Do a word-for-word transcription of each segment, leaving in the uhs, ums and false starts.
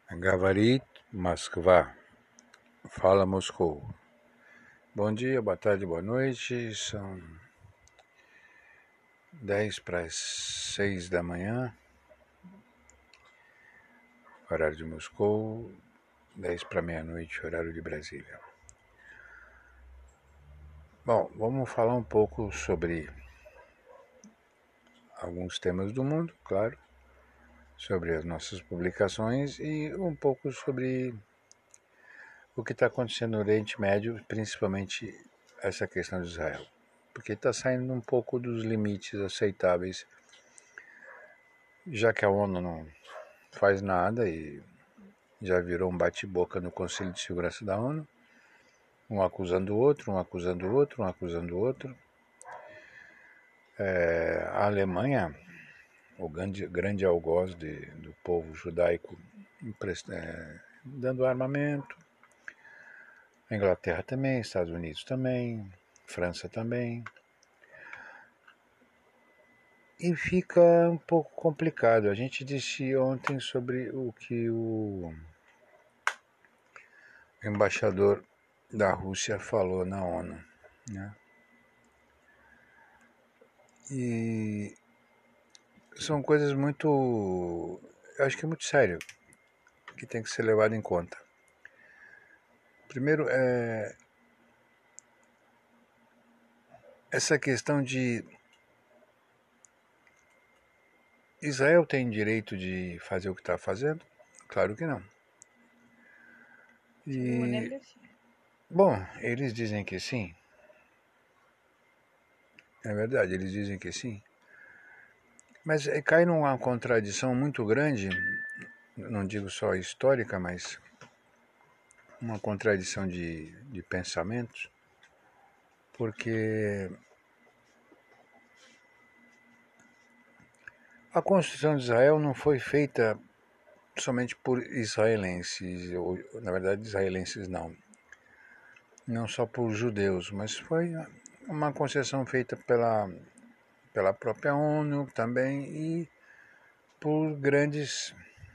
Gavarit, Moskva. Fala, Moscou. Bom dia, boa tarde, boa noite. São dez para as seis da manhã, horário de Moscou, dez para meia-noite, horário de Brasília. Bom, vamos falar um pouco sobre alguns temas do mundo, claro, sobre as nossas publicações e um pouco sobre o que está acontecendo no Oriente Médio, principalmente essa questão de Israel, porque está saindo um pouco dos limites aceitáveis, já que a ONU não faz nada e já virou um bate-boca no Conselho de Segurança da ONU, um acusando o outro, um acusando o outro, um acusando o outro. É, a Alemanha, o grande, grande algoz de, do povo judaico, é, dando armamento, a Inglaterra também, Estados Unidos também, França também. E fica um pouco complicado. A gente disse ontem sobre o que o embaixador da Rússia falou na ONU, né? E são coisas muito, eu acho que é muito sério, que tem que ser levado em conta. Primeiro, é essa questão de Israel tem direito de fazer o que está fazendo? Claro que não. E, bom, eles dizem que sim. É verdade, eles dizem que sim. Mas é, cai numa contradição muito grande, não digo só histórica, mas uma contradição de, de pensamentos, porque a construção de Israel não foi feita somente por israelenses, ou na verdade israelenses não, não só por judeus, mas foi uma concessão feita pela, pela própria ONU também e por grandes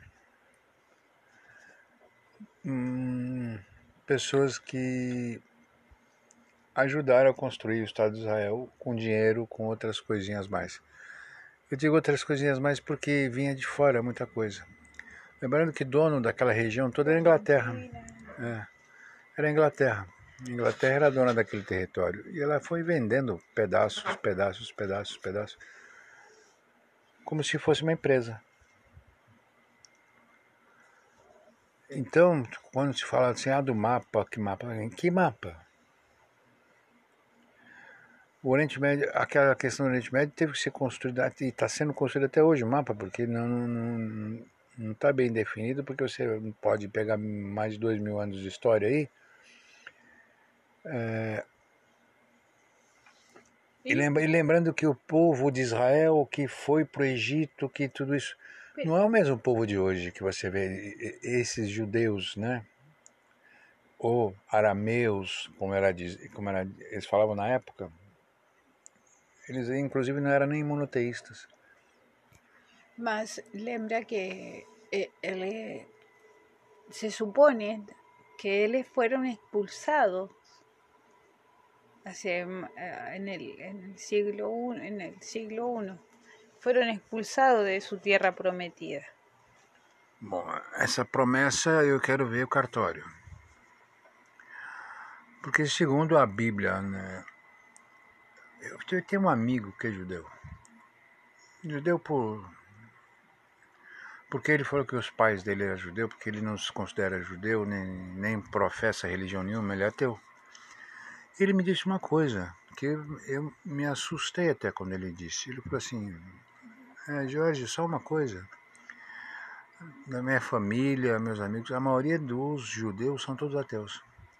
hum, pessoas que ajudaram a construir o Estado de Israel com dinheiro, com outras coisinhas mais. Eu digo outras coisinhas mais porque vinha de fora muita coisa. Lembrando que dono daquela região toda era a Inglaterra. É, era a Inglaterra. A Inglaterra era dona daquele território. E ela foi vendendo pedaços, pedaços, pedaços, pedaços, como se fosse uma empresa. Então, quando se fala assim, ah, do mapa, que mapa? Que mapa? O Oriente Médio, aquela questão do Oriente Médio teve que ser construída, e está sendo construído até hoje o mapa, porque não não não está bem definido, porque você pode pegar mais de dois mil anos de história aí. É, e, lembra, e lembrando que o povo de Israel que foi para o Egito, que tudo isso não é o mesmo povo de hoje que você vê, esses judeus, né? Ou arameus, como, era, como era, eles falavam na época. Eles inclusive não eram nem monoteístas. Mas lembra que ele, se supone que ellos fueron expulsados hace, en, el, en el siglo uno, en el siglo uno, fueron expulsados de su tierra prometida. Bom, essa promessa eu quero ver o cartório. Porque segundo a Bíblia, né, eu tenho um amigo que é judeu. Judeu por... Porque ele falou que os pais dele eram judeus, porque ele não se considera judeu, nem, nem professa religião nenhuma, ele é ateu. Ele me disse uma coisa, que eu, eu me assustei até quando ele disse. Ele falou assim, é, Jorge, só uma coisa. Na minha família, meus amigos, a maioria dos judeus são todos ateus.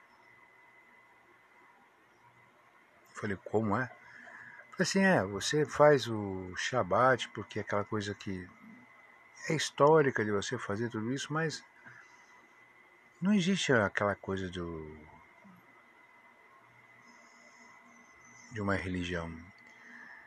Eu falei, como é? Assim, é, você faz o Shabat porque é aquela coisa que é histórica de você fazer tudo isso, mas não existe aquela coisa do, de uma religião.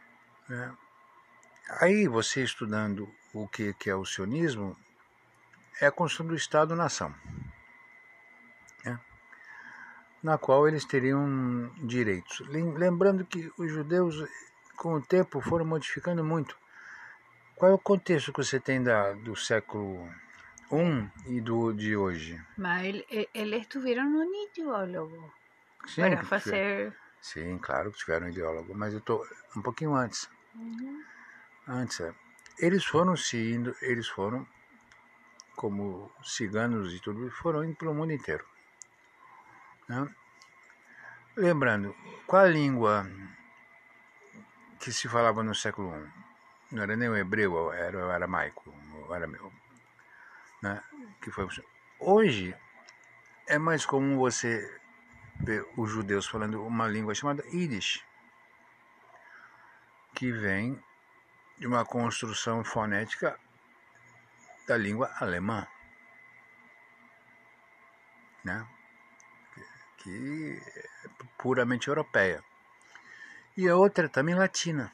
Né? Aí você estudando o que, que é o sionismo, é a construção do Estado-nação, né? Na qual eles teriam direitos. Lembrando que os judeus, com o tempo, foram modificando muito. Qual é o contexto que você tem da, do século um e do de hoje? Mas ele, eles tiveram um ideólogo Sim, para que fazer... tiver, sim, claro que tiveram um ideólogo, mas eu estou um pouquinho antes. Uhum. Antes, é, eles foram se indo, eles foram, como ciganos e tudo, foram indo pelo mundo inteiro, né? Lembrando, qual a língua que se falava no século um? Não era nem o hebreu, era o aramaico, o arameu, né? Que foi... Hoje é mais comum você ver os judeus falando uma língua chamada Yiddish, que vem de uma construção fonética da língua alemã, né? Que é puramente europeia. E a outra também latina.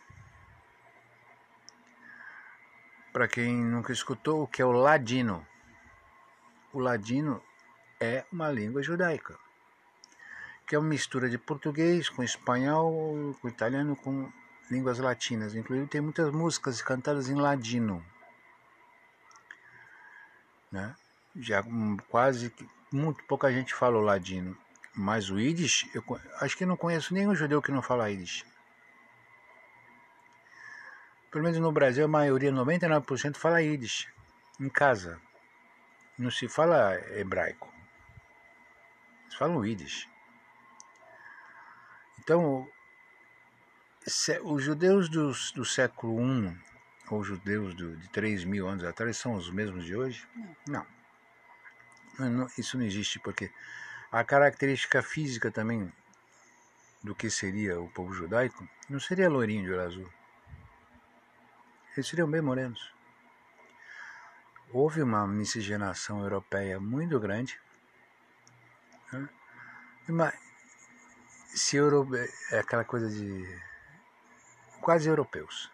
Para quem nunca escutou, o que é o ladino? O ladino é uma língua judaica, que é uma mistura de português com espanhol, com italiano, com línguas latinas. Inclusive tem muitas músicas cantadas em ladino, né? Já quase muito pouca gente fala o ladino, mas o Yiddish, eu acho que não conheço nenhum judeu que não fala Yiddish. Pelo menos no Brasil a maioria, noventa e nove por cento, fala Yiddish em casa. Não se fala hebraico, eles falam Yiddish. Então, os judeus do, do século um, ou os judeus do, de três mil anos atrás, são os mesmos de hoje? Não. Não. Não, isso não existe, porque a característica física também do que seria o povo judaico não seria loirinho de olho azul. Eles seriam bem morenos. Houve uma miscigenação europeia muito grande, né? Mas se euro, é aquela coisa de quase europeus,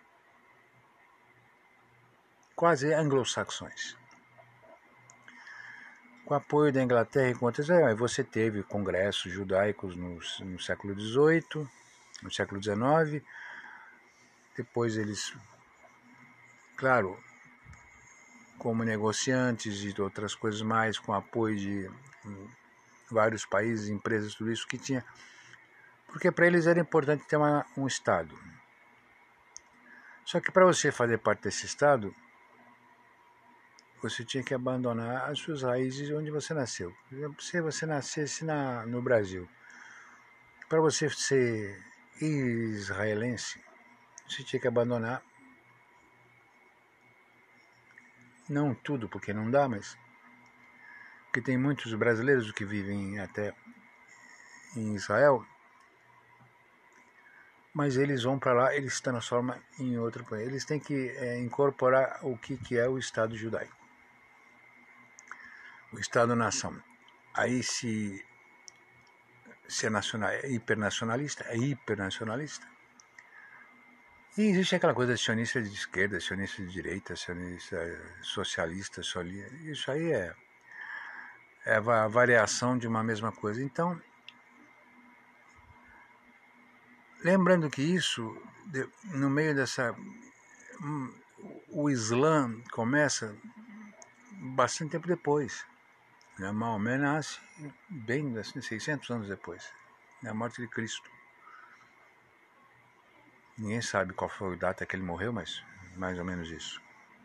quase anglo-saxões. Com o apoio da Inglaterra e com outras, você teve congressos judaicos no, no século dezoito, no século dezenove. Depois eles, claro, como negociantes e outras coisas mais, com apoio de vários países, empresas, tudo isso que tinha. Porque para eles era importante ter uma, um Estado. Só que para você fazer parte desse Estado, você tinha que abandonar as suas raízes onde você nasceu. Se você nascesse na, no Brasil, para você ser israelense, você tinha que abandonar, não tudo, porque não dá, mas porque tem muitos brasileiros que vivem até em Israel, mas eles vão para lá, eles se transformam em outro país. Eles têm que é, incorporar o que, que é o Estado judaico, o Estado-nação. Aí se, se é nacional, é hipernacionalista, é hipernacionalista. E existe aquela coisa de sionista de esquerda, sionista de direita, sionista socialista, socialista. Isso aí é, é a variação de uma mesma coisa. Então, lembrando que isso, no meio dessa... O Islã começa bastante tempo depois. Né? Maomé nasce bem assim, seiscentos anos depois, da morte de Cristo. Ninguém sabe qual foi a data que ele morreu, mas mais ou menos isso.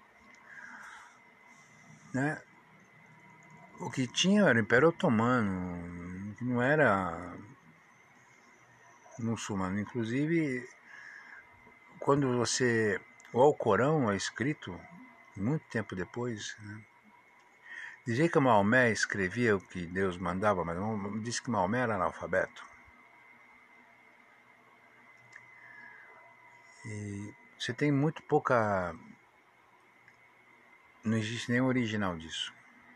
Né? O que tinha era o Império Otomano, não era muçulmano. Inclusive, quando você... O Alcorão é escrito muito tempo depois, né? Dizia que Maomé escrevia o que Deus mandava, mas não disse que Maomé era analfabeto. E você tem muito pouca... Não existe nenhum original disso.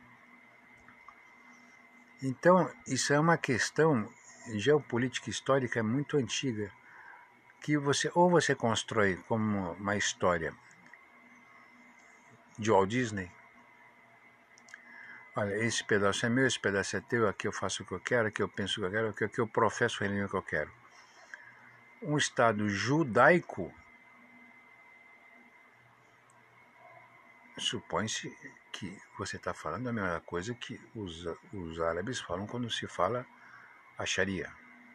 Então, isso é uma questão geopolítica histórica muito antiga, que você ou você constrói como uma história de Walt Disney, olha, esse pedaço é meu, esse pedaço é teu, aqui eu faço o que eu quero, aqui eu penso o que eu quero, aqui eu professo a religião que eu quero. Um Estado judaico supõe-se que você está falando a mesma coisa que os, os árabes falam quando se fala a Sharia.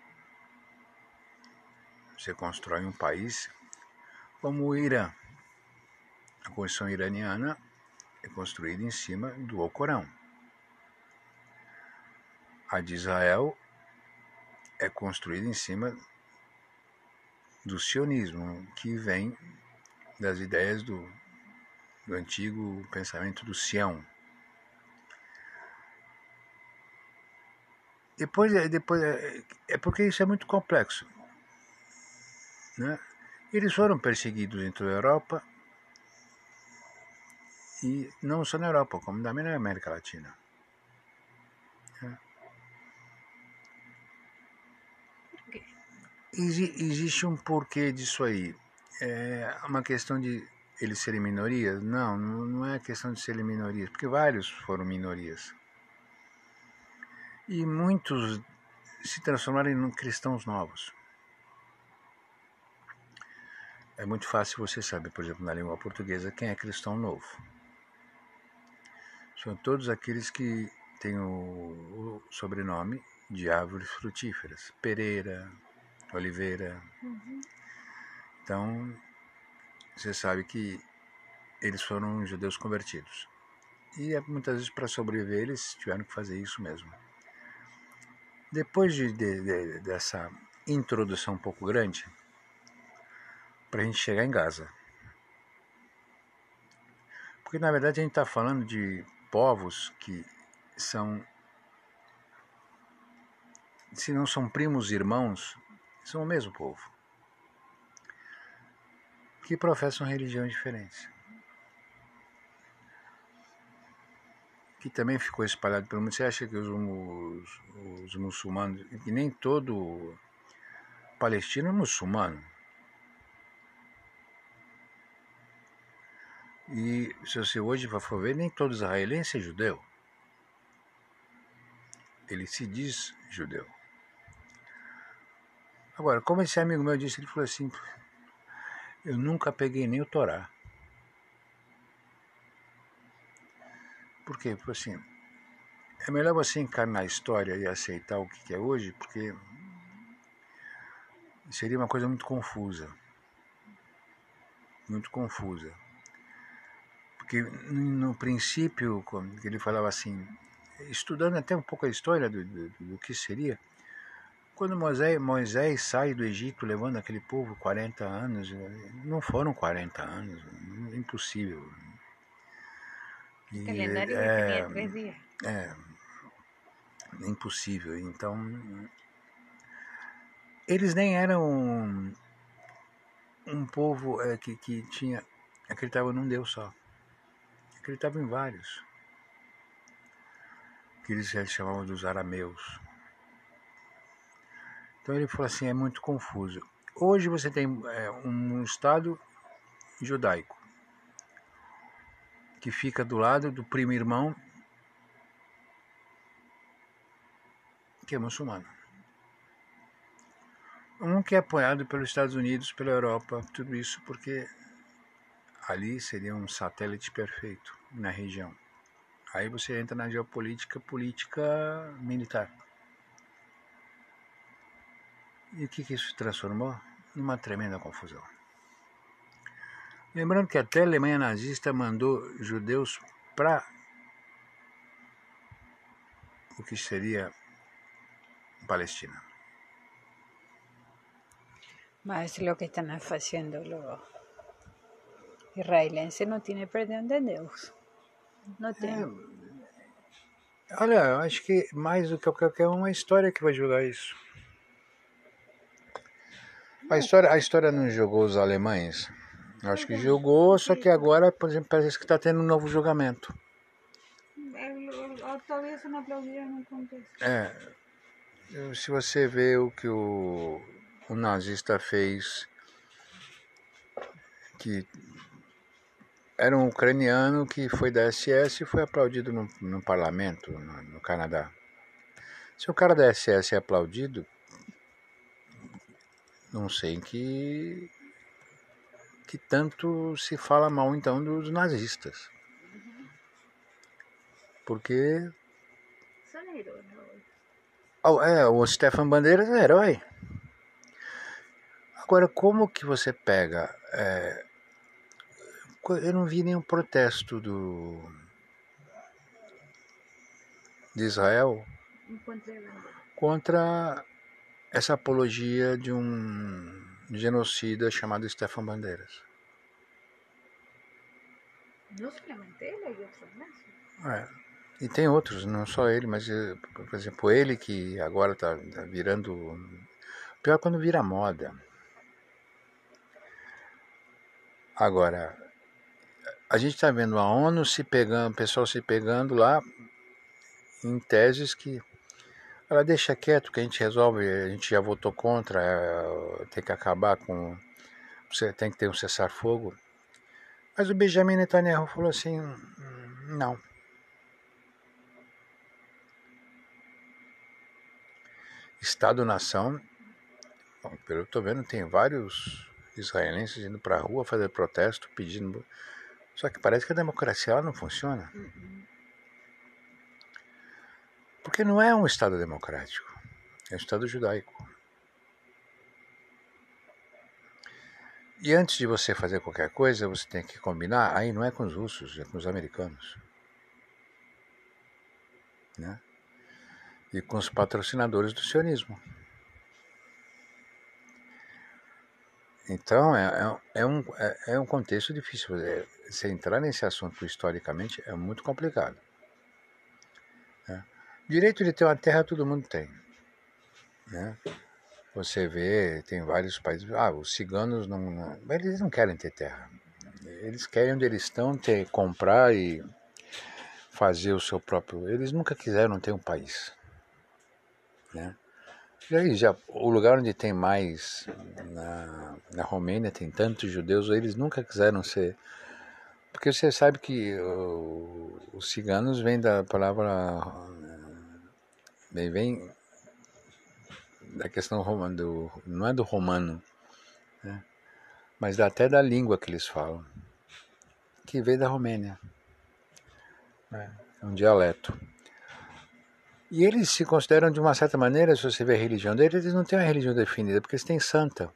Você constrói um país como o Irã. A Constituição iraniana é construída em cima do Alcorão. A de Israel é construída em cima do sionismo, que vem das ideias do, do antigo pensamento do Sião. Depois, depois é porque isso é muito complexo, né? Eles foram perseguidos em toda a Europa, e não só na Europa, como também na América Latina. Existe um porquê disso aí. É uma questão de eles serem minorias? Não, não é questão de serem minorias, porque vários foram minorias. E muitos se transformaram em cristãos novos. É muito fácil você saber, por exemplo, na língua portuguesa, quem é cristão novo. São todos aqueles que têm o sobrenome de árvores frutíferas. Pereira, Oliveira. Uhum. Então, você sabe que eles foram judeus convertidos. E muitas vezes, para sobreviver, eles tiveram que fazer isso mesmo. Depois de, de, de, dessa introdução um pouco grande, para a gente chegar em Gaza. Porque, na verdade, a gente está falando de povos que são, se não são primos irmãos, são o mesmo povo, que professam religiões diferentes. Que também ficou espalhado pelo mundo. Você acha que os, os, os muçulmanos, que nem todo palestino é muçulmano? E se você hoje for ver, nem todo israelense é judeu. Ele se diz judeu. Agora, como esse amigo meu disse, ele falou assim: eu nunca peguei nem o Torá. Por quê? Porque assim, é melhor você encarnar a história e aceitar o que é hoje, porque seria uma coisa muito confusa. Muito confusa. Porque no princípio, quando ele falava assim, estudando até um pouco a história do, do, do que seria, quando Moisés, Moisés sai do Egito levando aquele povo quarenta anos, não foram quarenta anos, impossível. E, o calendário é, tenía três dias. É, impossível. Então, eles nem eram um, um povo é, que, que tinha, acreditava num Deus só. Acreditava em vários. Que eles chamavam dos arameus. Então ele falou assim, é muito confuso. Hoje você tem é, um estado judaico que fica do lado do primo irmão que é muçulmano. Um que é apoiado pelos Estados Unidos, pela Europa, tudo isso porque ali seria um satélite perfeito na região. Aí você entra na geopolítica, política militar. E o que, que isso se transformou? Numa tremenda confusão. Lembrando que até a Alemanha nazista mandou judeus para o que seria Palestina. Mas lo que están haciendo los israelenses no tiene perdón de Deus. Não tem. É, olha, eu acho que mais do que qualquer uma história que vai julgar isso. A história, a história não julgou os alemães? Eu acho que julgou, só que agora, por exemplo, parece que está tendo um novo julgamento. Talvez não aplaudiram no Congresso. É, se você vê o que o, o nazista fez, que era um ucraniano que foi da S S e foi aplaudido no, no parlamento, no, no Canadá. Se o cara da S S é aplaudido, não sei em que, que tanto se fala mal então dos nazistas. Porque São heróis. oh, é, o Stefan Bandeiras é herói. Agora, como que você pega... É, eu não vi nenhum protesto do, de Israel contra essa apologia de um genocida chamado Stefan Bandeiras. Não somente ele, há outros mais. É. E tem outros, não só ele, mas, por exemplo, ele que agora está tá virando... Pior quando vira moda. Agora, a gente está vendo a ONU se pegando, o pessoal se pegando lá em teses que ela deixa quieto, que a gente resolve, a gente já votou contra, é, tem que acabar com... Você tem que ter um cessar-fogo. Mas o Benjamin Netanyahu falou assim, não. Estado-nação, pelo que eu estou vendo, tem vários israelenses indo para a rua fazer protesto, pedindo... Só que parece que a democracia ela não funciona. Uhum. Porque não é um Estado democrático, é um Estado judaico. E antes de você fazer qualquer coisa, você tem que combinar, aí não é com os russos, é com os americanos. Né? E com os patrocinadores do sionismo. Então, é, é, é, um, é, é um contexto difícil. É, você entrar nesse assunto historicamente é muito complicado. Né? Direito de ter uma terra todo mundo tem. Né? Você vê, tem vários países... Ah, os ciganos não, não... Eles não querem ter terra. Eles querem onde eles estão, ter, comprar e fazer o seu próprio... Eles nunca quiseram ter um país. Né? E aí, já, o lugar onde tem mais, na, na Romênia, tem tantos judeus, eles nunca quiseram ser... Porque você sabe que uh, os ciganos vêm da palavra... Vem, vem da questão romana, do, não é do romano, né? Mas até da língua que eles falam, que veio da Romênia. É um dialeto. E eles se consideram, de uma certa maneira, se você vê a religião deles, eles não têm uma religião definida, porque eles têm santa.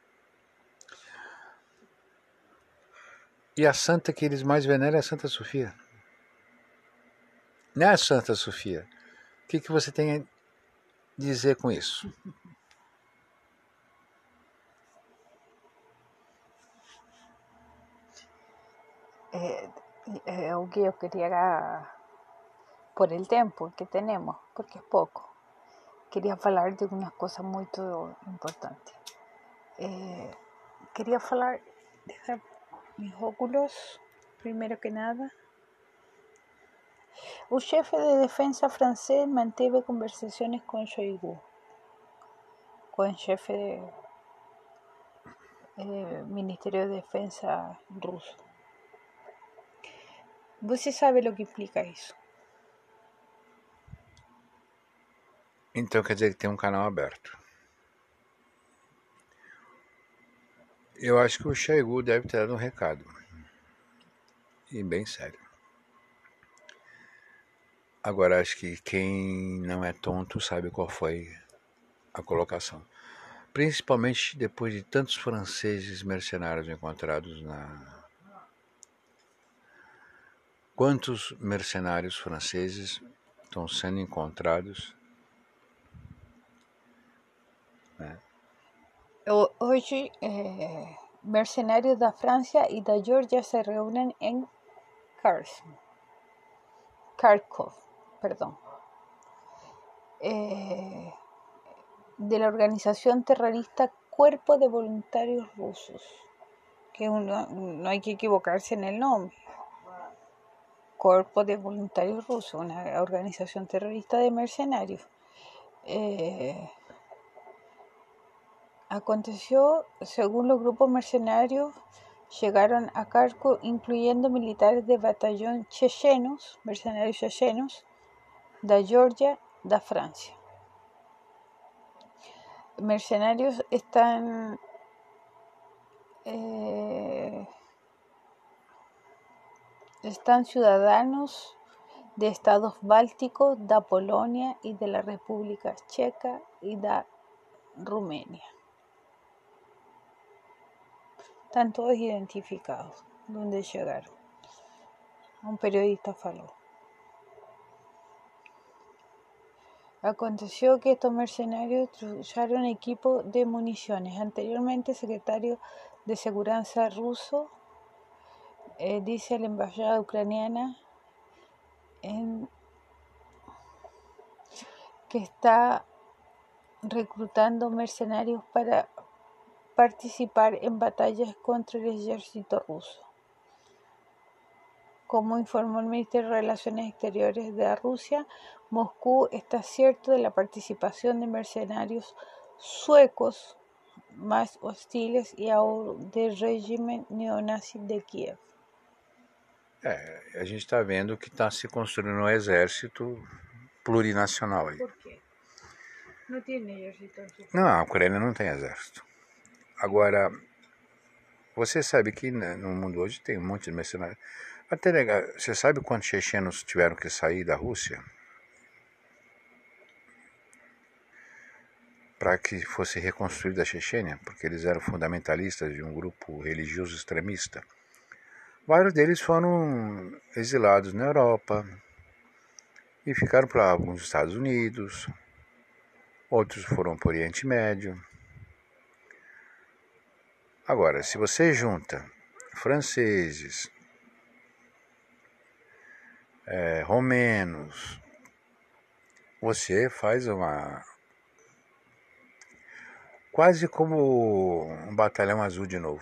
E a santa que eles mais veneram é a Santa Sofia. Não é a Santa Sofia. O que, que você tem a dizer com isso? É, é o que eu queria, por el tempo que temos, porque é pouco, queria falar de uma coisa muito importante. É, queria falar, deixar mis óculos, primeiro que nada. O chefe de defensa francês manteve conversações com Shoigu, com o chefe do eh, Ministério de Defensa russo. Você sabe o que implica isso? Então quer dizer que tem um canal aberto. Eu acho que o Shoigu deve ter dado um recado. E bem sério. Agora, acho que quem não é tonto sabe qual foi a colocação. Principalmente depois de tantos franceses mercenários encontrados na... Quantos mercenários franceses estão sendo encontrados? Né? Hoje, eh, mercenários da França e da Geórgia se reúnem em Kherson. Kharkov, perdão. Eh, de la organización terrorista Cuerpo de Voluntarios Rusos, que uno, no hay que equivocarse en el nombre. Cuerpo de Voluntarios Rusos, una organización terrorista de mercenarios. Eh, aconteció, según los grupos mercenarios, llegaron a cargo incluyendo militares de batallón chechenos, mercenarios chechenos, da Georgia, da Francia. Mercenarios están eh, están ciudadanos de estados bálticos, da Polonia y de la República Checa y da Rumania. Están todos identificados donde llegaron. Un periodista faló. Aconteció que estos mercenarios usaron equipo de municiones. Anteriormente, el secretario de Seguridad ruso eh, dice a la embajada ucraniana en, que está reclutando mercenarios para participar en batallas contra el ejército ruso. Como informó el Ministerio de Relaciones Exteriores de Rusia, Moscú está cierto de la participación de mercenarios suecos más hostiles y del régimen neonazi de Kiev. É, a gente está vendo que está se construindo um exército plurinacional aí. Por quê? Não tem exército. Não, a Ucrânia não tem exército. Agora, você sabe que no mundo hoje tem um monte de mercenários. Até legal, você sabe quantos chechenos tiveram que sair da Rússia para que fosse reconstruída a Chechênia? Porque eles eram fundamentalistas de um grupo religioso extremista. Vários deles foram exilados na Europa e ficaram para alguns Estados Unidos, outros foram para o Oriente Médio. Agora, se você junta franceses, é, romenos, você faz uma... quase como um batalhão azul de novo.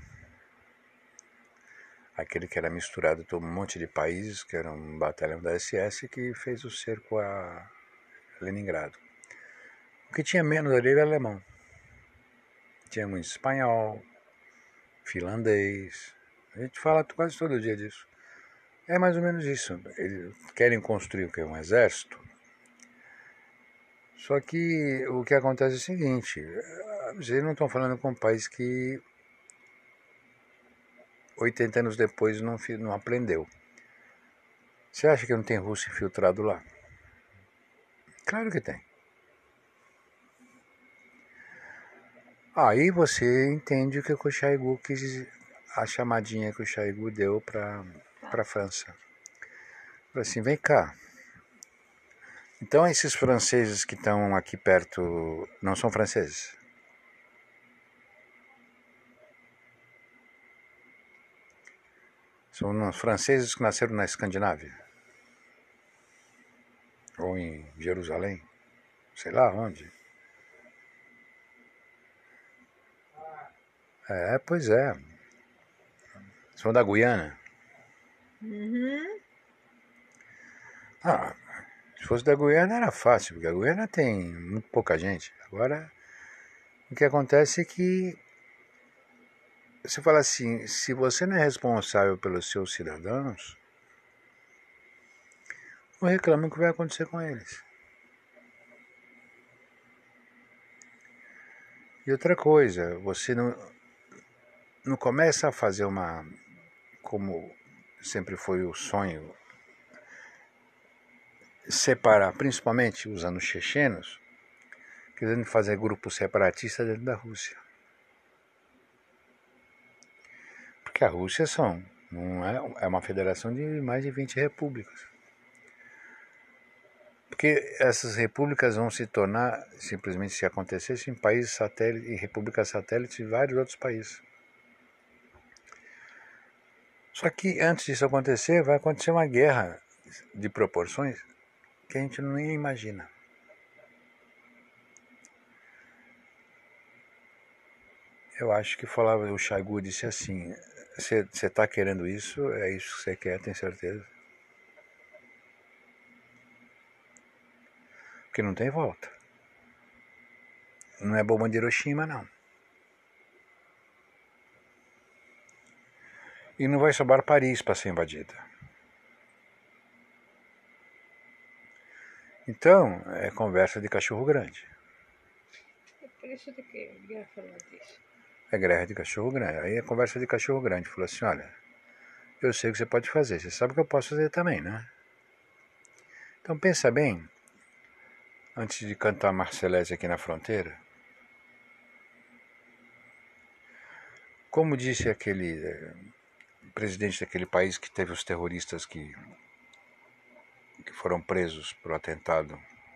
Aquele que era misturado de um monte de países, que era um batalhão da S S que fez o cerco a Leningrado. O que tinha menos ali era alemão. Tinha muito espanhol, finlandês. A gente fala quase todo dia disso. É mais ou menos isso. Eles querem construir o que é um exército. Só que o que acontece é o seguinte, vocês não estão falando com um país que oitenta anos depois não, não aprendeu. Você acha que não tem russo infiltrado lá? Claro que tem. Aí você entende o que o Shoigu quis, a chamadinha que o Shoigu deu para a França. Falei assim, vem cá. Então esses franceses que estão aqui perto não são franceses? São franceses que nasceram na Escandinávia? Ou em Jerusalém? Sei lá onde. É, pois é. São da Guiana? Uhum. Ah, se fosse da Guiana era fácil, porque a Guiana tem muito pouca gente. Agora, o que acontece é que você fala assim, se você não é responsável pelos seus cidadãos, não reclama o que vai acontecer com eles. E outra coisa, você não, não começa a fazer uma, como sempre foi o sonho, separar, principalmente usando os chechenos, querendo fazer grupos separatistas dentro da Rússia. Porque a Rússia são, não é, é uma federação de mais de vinte repúblicas. Porque essas repúblicas vão se tornar, simplesmente se acontecesse, em países satélites e repúblicas satélites de vários outros países. Só que antes disso acontecer, vai acontecer uma guerra de proporções que a gente nem imagina. Eu acho que falava, o Shoigu disse assim, você está querendo isso, é isso que você quer, tem certeza? Porque não tem volta. Não é bomba de Hiroshima, não. e não vai sobrar Paris para ser invadida. Então, é conversa de cachorro grande. É por isso que eu queria falar disso. É guerra de cachorro grande. Aí é conversa de cachorro grande. Falou assim, olha, eu sei o que você pode fazer, você sabe o que eu posso fazer também, né? Então pensa bem, antes de cantar Marselhese aqui na fronteira, como disse aquele eh, presidente daquele país que teve os terroristas que, que foram presos por atentado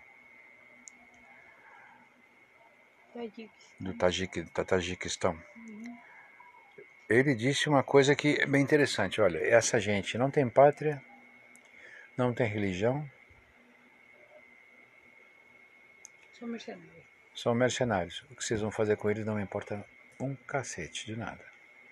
do Tajiquistão. Uhum. Ele disse uma coisa que é bem interessante. Olha, essa gente não tem pátria, não tem religião. São mercenários. São mercenários. O que vocês vão fazer com eles não importa um cacete de nada.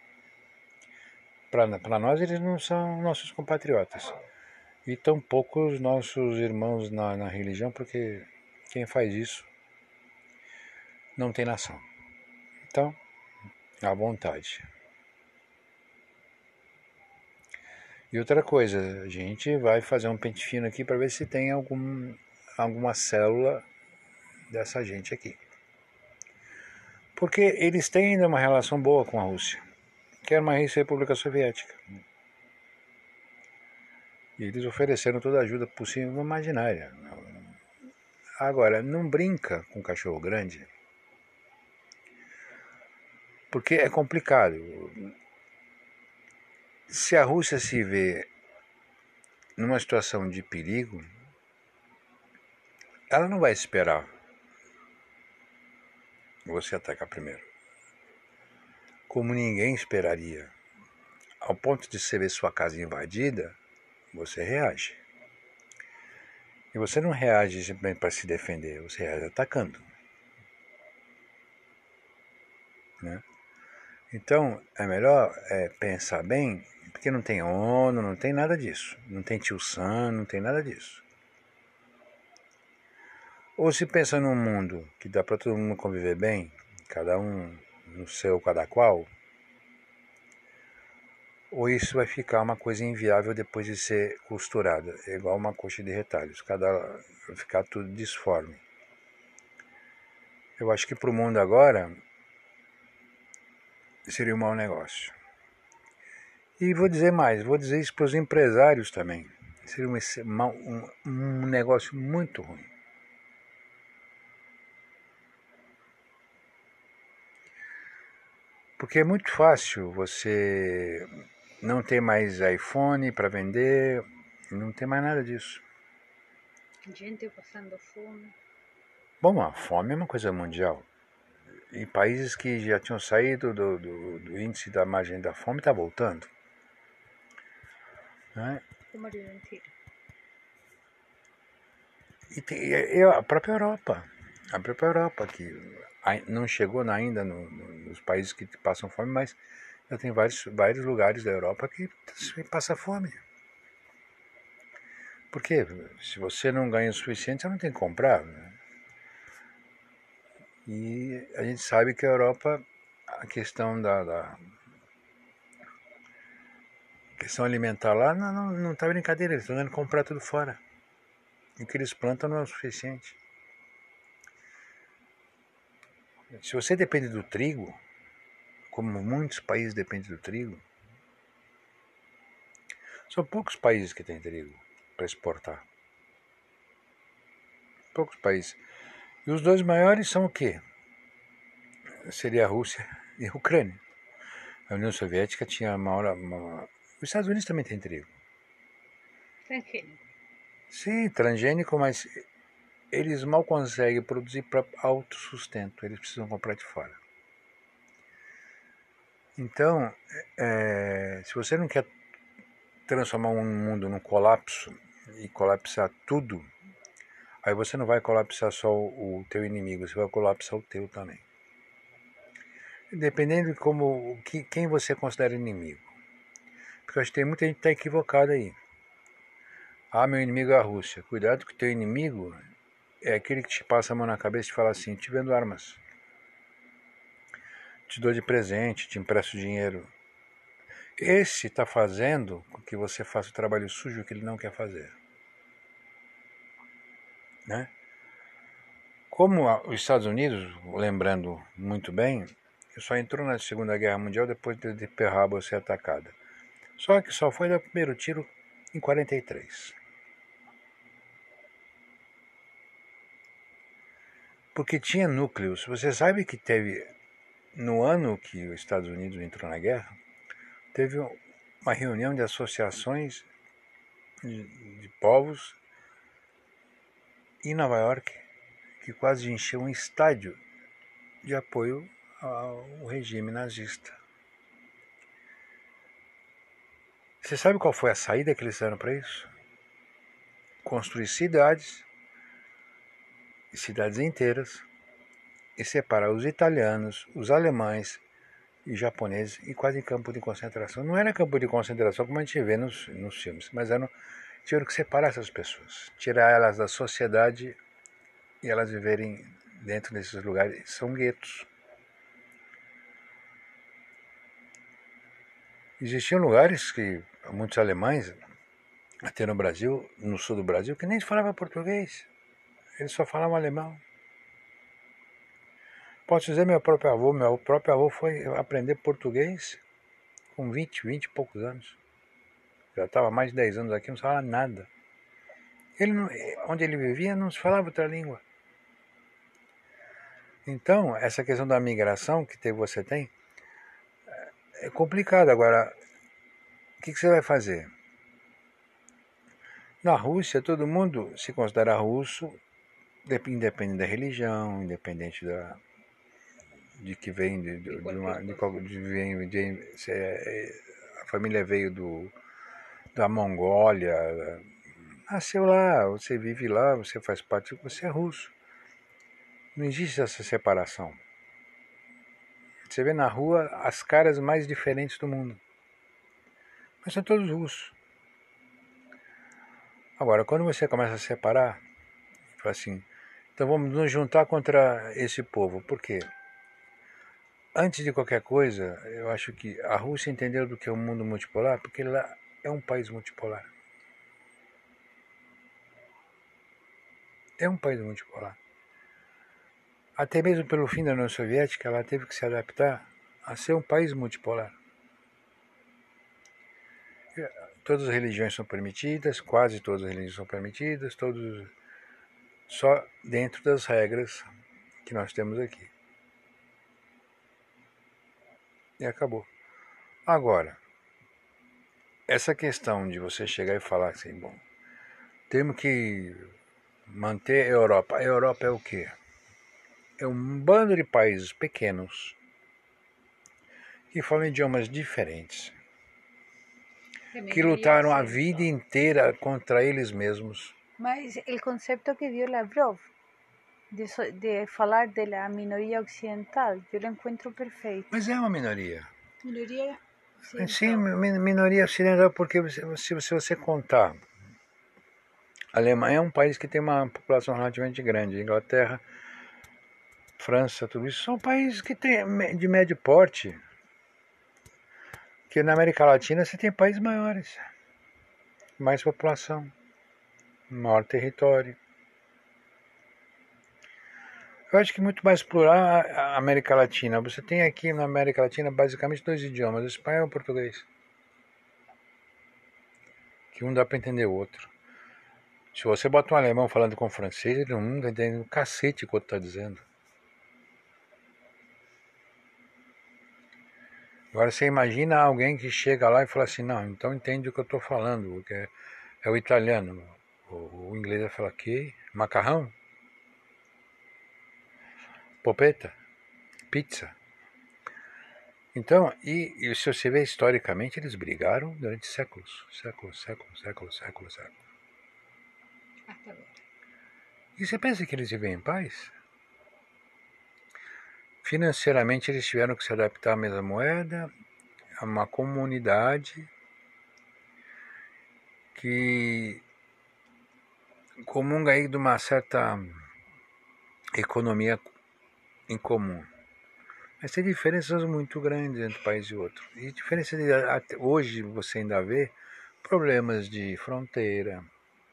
Para nós eles não são nossos compatriotas. E tampouco os nossos irmãos na, na religião, porque quem faz isso não tem nação. Então, à vontade. E outra coisa, a gente vai fazer um pente fino aqui para ver se tem algum, alguma célula dessa gente aqui. Porque eles têm ainda uma relação boa com a Rússia, que era uma ex-república soviética. E eles ofereceram toda a ajuda possível imaginária. Agora, não brinca com cachorro grande, porque é complicado. Se a Rússia se vê numa situação de perigo, ela não vai esperar você atacar primeiro. Como ninguém esperaria. Ao ponto de você ver sua casa invadida, você reage. E você não reage simplesmente para se defender, você reage atacando. Né? Então, é melhor é, pensar bem, porque não tem ONU, não tem nada disso. Não tem tio Sam, não tem nada disso. Ou se pensa num mundo que dá para todo mundo conviver bem, cada um no seu, cada qual, ou isso vai ficar uma coisa inviável depois de ser costurada, é igual uma coxa de retalhos, cada vai ficar tudo disforme. Eu acho que para o mundo agora seria um mau negócio. E vou dizer mais, vou dizer isso para os empresários também. Seria um, um, um negócio muito ruim. Porque é muito fácil você não ter mais iPhone para vender, não tem mais nada disso. Gente passando fome. Bom, a fome é uma coisa mundial. E países que já tinham saído do, do, do índice da margem da fome está voltando. Né? Como Argentina. E, tem, e a própria Europa. A própria Europa, que não chegou ainda no, no, nos países que passam fome, mas já tem vários, vários lugares da Europa que passa fome. Porque se você não ganha o suficiente, você não tem que comprar. Né? E a gente sabe que a Europa, a questão da, da questão alimentar lá não, não, não tá brincadeira, eles estão dando comprar tudo fora. E o que eles plantam não é o suficiente. Se você depende do trigo, como muitos países dependem do trigo, são poucos países que têm trigo para exportar. Poucos países. E os dois maiores são o quê? Seria a Rússia e a Ucrânia. A União Soviética tinha uma hora... Uma... Os Estados Unidos também tem trigo. Transgênico. Sim, transgênico, mas eles mal conseguem produzir para autossustento. Eles precisam comprar de fora. Então, é, se você não quer transformar um mundo num colapso e colapsar tudo, aí você não vai colapsar só o, o teu inimigo, você vai colapsar o teu também. Dependendo de como, que, quem você considera inimigo. Porque eu acho que tem muita gente que está equivocada aí. Ah, meu inimigo é a Rússia. Cuidado que o teu inimigo é aquele que te passa a mão na cabeça e fala assim, te vendo armas. Te dou de presente, te empresto dinheiro. Esse está fazendo com que você faça o trabalho sujo que ele não quer fazer. Né? Como os Estados Unidos, lembrando muito bem, só entrou na Segunda Guerra Mundial depois de Pearl Harbor ser atacada. Só que só foi dar o primeiro tiro em quarenta e três. Porque tinha núcleos. Você sabe que teve, no ano que os Estados Unidos entrou na guerra, teve uma reunião de associações de, de povos em Nova York, que quase encheu um estádio de apoio ao regime nazista. Você sabe qual foi a saída que eles deram para isso? Construir cidades, cidades inteiras, e separar os italianos, os alemães e japoneses e quase em campo de concentração. Não era campo de concentração como a gente vê nos, nos filmes, mas eram, tiveram que separar essas pessoas, tirar elas da sociedade e elas viverem dentro desses lugares. São guetos. Existiam lugares que muitos alemães, até no Brasil, no sul do Brasil, que nem falavam português. Eles só falavam alemão. Posso dizer, meu próprio avô, meu próprio avô foi aprender português com vinte, vinte e poucos anos. Já estava mais de dez anos aqui, não falava nada. Ele não, onde ele vivia não se falava outra língua. Então, essa questão da migração que você tem é complicado. Agora, o que você vai fazer? Na Rússia, todo mundo se considera russo, independente da religião, independente da, de que vem de, de, de uma, de, de, vem, de, se é, a família veio do, da Mongólia, nasceu lá, você vive lá, você faz parte, você é russo. Não existe essa separação. Você vê na rua as caras mais diferentes do mundo, mas são todos russos. Agora, quando você começa a separar, fala assim, então vamos nos juntar contra esse povo. Por quê? Antes de qualquer coisa, eu acho que a Rússia entendeu do que é o mundo multipolar, porque lá é um país multipolar. É um país multipolar. Até mesmo pelo fim da União Soviética, ela teve que se adaptar a ser um país multipolar. Todas as religiões são permitidas, quase todas as religiões são permitidas, todos só dentro das regras que nós temos aqui. E acabou. Agora, essa questão de você chegar e falar assim, bom, temos que manter a Europa. A Europa é o quê? É um bando de países pequenos que falam idiomas diferentes, que lutaram a vida inteira contra eles mesmos. Mas o conceito que deu Lavrov de, de falar da minoria ocidental, eu o encontro perfeito. Mas é uma minoria. Minoria ocidental. Sim, minoria ocidental, porque se, se você contar, a Alemanha é um país que tem uma população relativamente grande, Inglaterra, França, tudo isso são países que tem de médio porte. Que na América Latina você tem países maiores, mais população, maior território. Eu acho que muito mais plural a América Latina. Você tem aqui na América Latina basicamente dois idiomas, o espanhol e o português. Que um dá para entender o outro. Se você bota um alemão falando com um francês, ele não está entendendo o cacete que o outro está dizendo. Agora você imagina alguém que chega lá e fala assim, não, então entende o que eu estou falando, porque é, é o italiano. O, o inglês vai falar, que? Macarrão? Popeta? Pizza? Então, e, e se você vê historicamente, eles brigaram durante séculos, séculos, séculos, séculos, séculos, séculos. Até agora. E você pensa que eles vivem em paz? Financeiramente eles tiveram que se adaptar à mesma moeda, a uma comunidade que comunga aí de uma certa economia em comum. Mas tem diferenças muito grandes entre um país e outro. E diferença de, até hoje você ainda vê problemas de fronteira.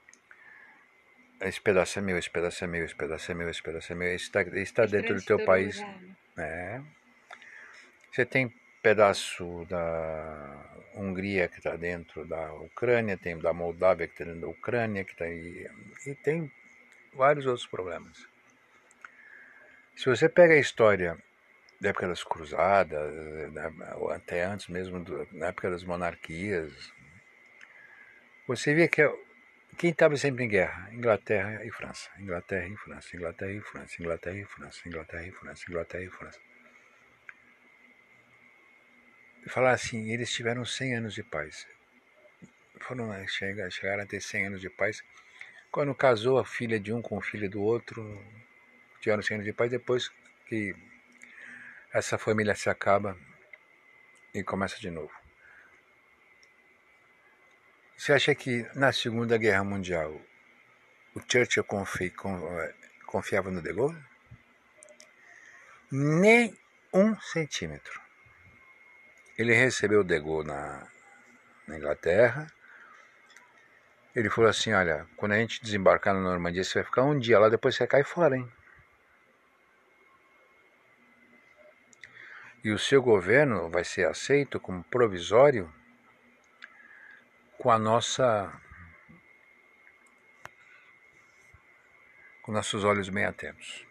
Esse pedaço é meu, esse pedaço é meu, esse pedaço é meu, esse pedaço é meu. Esse está, está dentro do teu país. É. Você tem pedaço da Hungria que está dentro da Ucrânia, tem da Moldávia que está dentro da Ucrânia, que tá aí, e tem vários outros problemas. Se você pega a história da época das cruzadas, ou até antes mesmo, na época das monarquias, você via que quem estava sempre em guerra? Inglaterra e França, Inglaterra e França, Inglaterra e França, Inglaterra e França, Inglaterra e França, Inglaterra e França. E falar assim, eles tiveram cem anos de paz. Foram, chegaram a ter cem anos de paz. Quando casou a filha de um com o filho do outro, tiveram cem anos de paz, depois que essa família se acaba e começa de novo. Você acha que na Segunda Guerra Mundial o Churchill confi, confiava no De Gaulle? Nem um centímetro. Ele recebeu o De Gaulle na, na Inglaterra. Ele falou assim, olha, quando a gente desembarcar na Normandia, você vai ficar um dia lá, depois você cai fora, hein? E o seu governo vai ser aceito como provisório com a nossa, com nossos olhos bem atentos.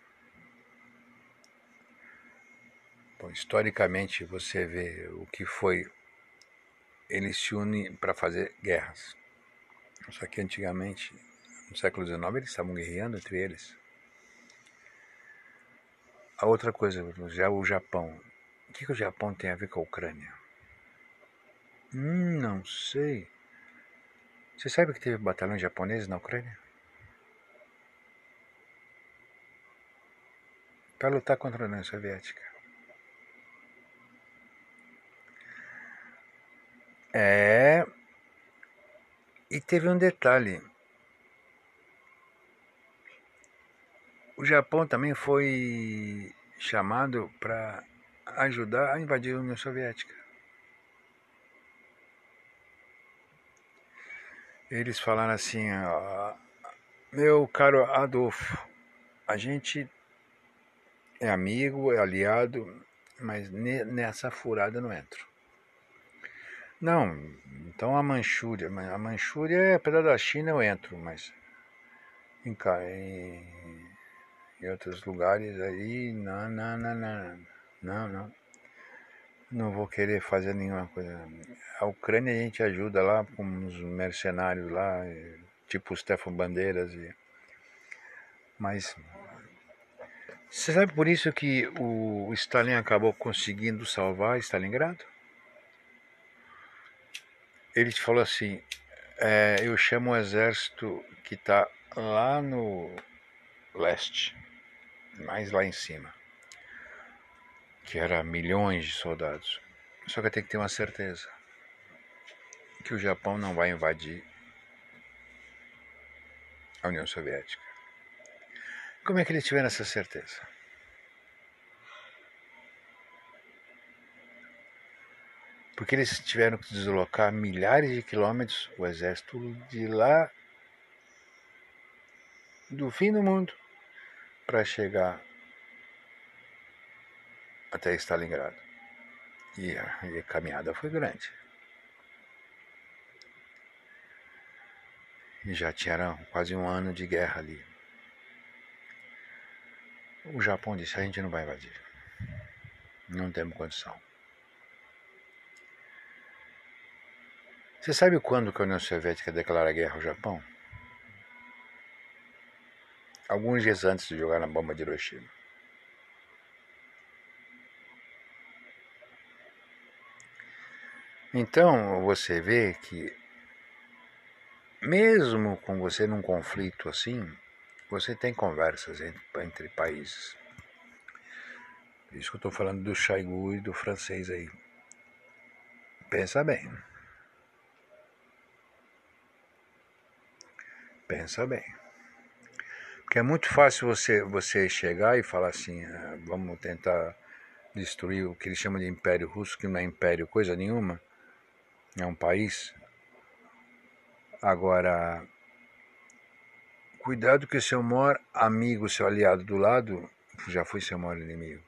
Bom, historicamente você vê o que foi, eles se unem para fazer guerras. Só que antigamente, no século dezenove, eles estavam guerreando entre eles. A outra coisa, já o Japão. O que, que o Japão tem a ver com a Ucrânia? Hum, não sei. Você sabe que teve batalhões japoneses na Ucrânia? Para lutar contra a União Soviética. É. E teve um detalhe. O Japão também foi chamado para ajudar a invadir a União Soviética. Eles falaram assim, ó, meu caro Adolfo, a gente é amigo, é aliado, mas nessa furada eu não entro. Não, então a Manchúria, a Manchúria é pedaço da China, eu entro, mas em, em, em outros lugares aí, não, não, não, não, não, não. Não vou querer fazer nenhuma coisa. A Ucrânia a gente ajuda lá com uns mercenários lá, tipo o Stefan Bandeiras. E... Mas você sabe por isso que o Stalin acabou conseguindo salvar Stalingrado? Ele te falou assim, é, eu chamo o exército que está lá no leste, mais lá em cima, que era milhões de soldados. Só que eu tenho que ter uma certeza, que o Japão não vai invadir a União Soviética. Como é que eles tiveram essa certeza? Porque eles tiveram que deslocar milhares de quilômetros, o exército de lá do fim do mundo, para chegar até Stalingrado. E a, e a caminhada foi grande. E já tinha quase um ano de guerra ali. O Japão disse, a gente não vai invadir. Não temos condição. Você sabe quando que a União Soviética declara guerra ao Japão? Alguns dias antes de jogar na bomba de Hiroshima. Então você vê que mesmo com você num conflito assim, você tem conversas entre, entre países. Por isso que eu estou falando do Shoigu e do francês aí. Pensa bem. Pensa bem. Porque é muito fácil você, você chegar e falar assim, ah, vamos tentar destruir o que eles chamam de Império Russo, que não é império coisa nenhuma, é um país. Agora, cuidado que seu maior amigo, seu aliado do lado, já foi seu maior inimigo.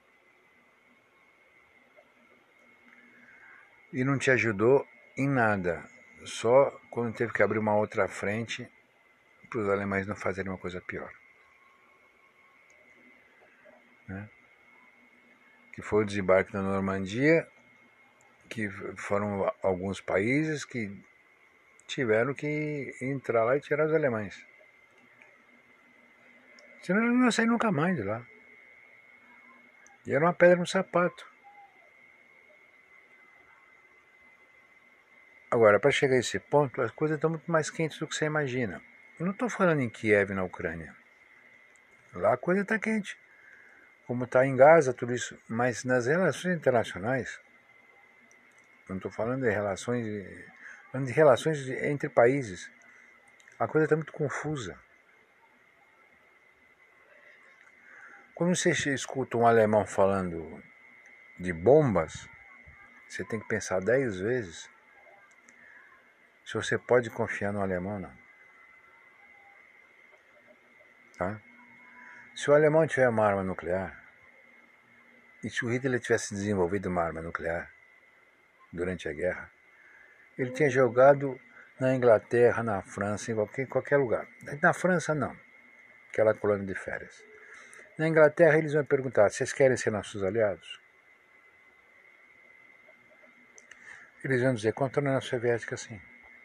E não te ajudou em nada, só quando teve que abrir uma outra frente para os alemães não fazerem uma coisa pior. Né? Que foi o desembarque na Normandia, que foram alguns países que tiveram que entrar lá e tirar os alemães. Senão eles não iam sair nunca mais de lá. E era uma pedra no sapato. Agora, para chegar a esse ponto, as coisas estão muito mais quentes do que você imagina. Eu não estou falando em Kiev, na Ucrânia. Lá a coisa está quente. Como está em Gaza, tudo isso. Mas nas relações internacionais, não estou falando de relações, falando de relações entre países, a coisa está muito confusa. Quando você escuta um alemão falando de bombas, você tem que pensar dez vezes se você pode confiar no alemão ou não. Tá? Se o alemão tiver uma arma nuclear, e se o Hitler tivesse desenvolvido uma arma nuclear durante a guerra, ele tinha jogado na Inglaterra, na França, em qualquer, qualquer lugar. Na França não, aquela colônia de férias. Na Inglaterra eles vão perguntar, vocês querem ser nossos aliados? Eles vão dizer, contra a União Soviética sim.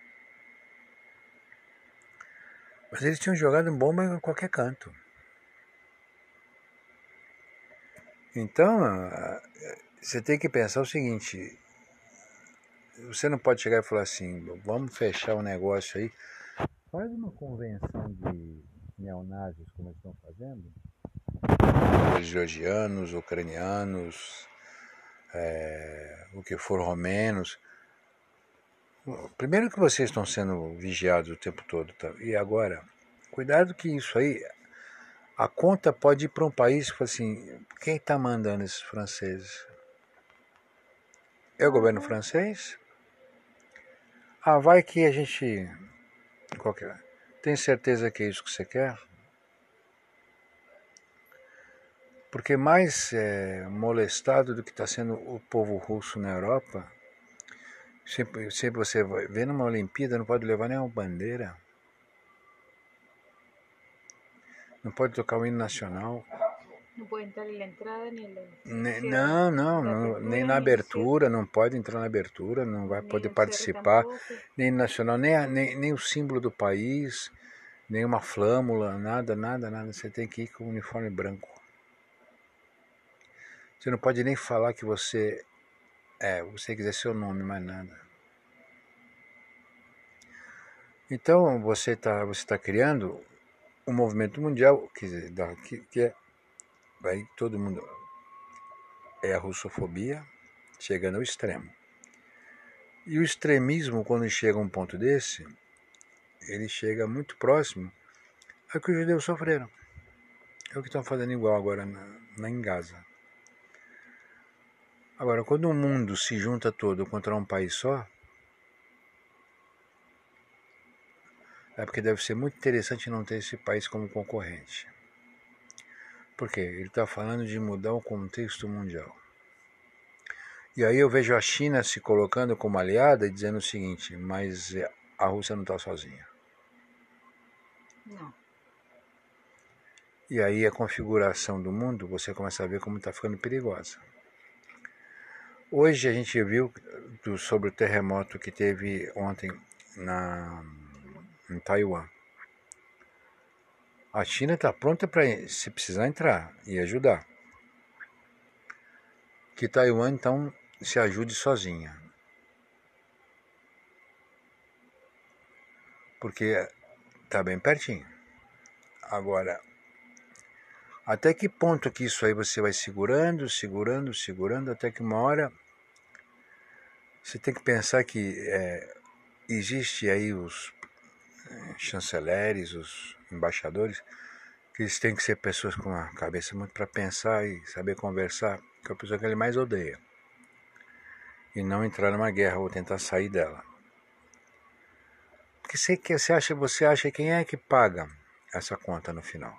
Mas eles tinham jogado bomba em qualquer canto. Então, você tem que pensar o seguinte, você não pode chegar e falar assim, vamos fechar um negócio aí, faz uma convenção de neonazis como eles estão fazendo, os georgianos, ucranianos, é, o que for romenos. Primeiro que vocês estão sendo vigiados o tempo todo, tá? E agora, cuidado que isso aí, a conta pode ir para um país que fala assim, quem está mandando esses franceses? É o governo francês? Ah, vai que a gente... Qualquer, tem certeza que é isso que você quer? Porque mais é, molestado do que está sendo o povo russo na Europa, sempre, sempre você vai ver numa Olimpíada, não pode levar nem uma bandeira, não pode tocar o hino nacional. Não pode entrar na entrada nem na Não, não, não nem na abertura, não pode entrar na abertura, não vai poder participar, nem nacional, nem, a, nem, nem o símbolo do país, nem uma flâmula, nada, nada, nada. Você tem que ir com o uniforme branco. Você não pode nem falar que você é, você quiser seu nome, mais nada. Então você está você tá criando um movimento mundial que, que, que é, vai todo mundo, é a russofobia chegando ao extremo. E o extremismo, quando chega a um ponto desse, ele chega muito próximo ao que os judeus sofreram. É o que estão fazendo igual agora na, na em Gaza. Agora, quando o mundo se junta todo contra um país só, é porque deve ser muito interessante não ter esse país como concorrente. Por quê? Ele está falando de mudar o contexto mundial. E aí eu vejo a China se colocando como aliada e dizendo o seguinte, mas a Rússia não está sozinha. Não. E aí a configuração do mundo, você começa a ver como está ficando perigosa. Hoje a gente viu do, sobre o terremoto que teve ontem na, em Taiwan. A China está pronta para, se precisar, entrar e ajudar. Que Taiwan, então, se ajude sozinha. Porque está bem pertinho. Agora, até que ponto que isso aí você vai segurando, segurando, segurando, até que uma hora você tem que pensar que é, existe aí os chanceleres, os embaixadores, que eles têm que ser pessoas com a cabeça muito para pensar e saber conversar. que é a pessoa que ele mais odeia, e não entrar numa guerra ou tentar sair dela. Porque você, você, acha, você acha quem é que paga essa conta no final?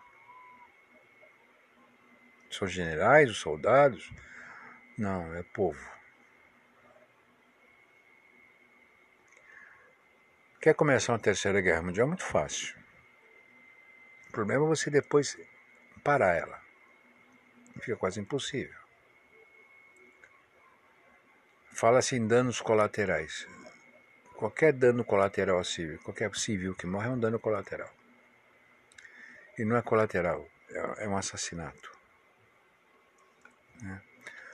São os generais, os soldados? Não, é o povo. Quer começar uma terceira guerra mundial? Muito fácil. O problema é você depois parar ela. Fica quase impossível. Fala-se em danos colaterais. Qualquer dano colateral civil, qualquer civil que morre é um dano colateral. E não é colateral, é um assassinato. Né?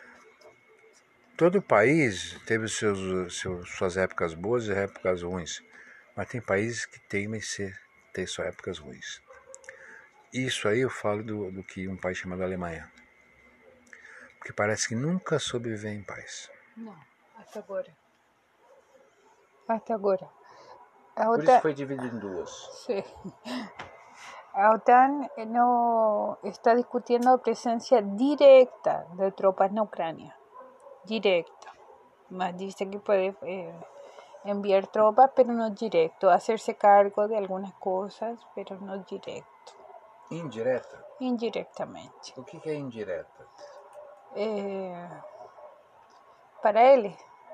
Todo país teve seus, seus, suas épocas boas e épocas ruins, mas tem países que temem ser, ter só épocas ruins. Isso aí eu falo do, do que um país chamado Alemanha, porque parece que nunca soube viver em paz. Não, até agora. Até agora. A Por OTAN, isso foi dividido em duas. sí. A OTAN no está discutiendo presencia directa de tropas na Ucrânia. Directa. Mas dice que puede eh, enviar tropas, pero no directo. Hacerse cargo de algunas cosas, pero no directo. Indireta? Indirectamente. O que, que é indireta? Eh, para ele.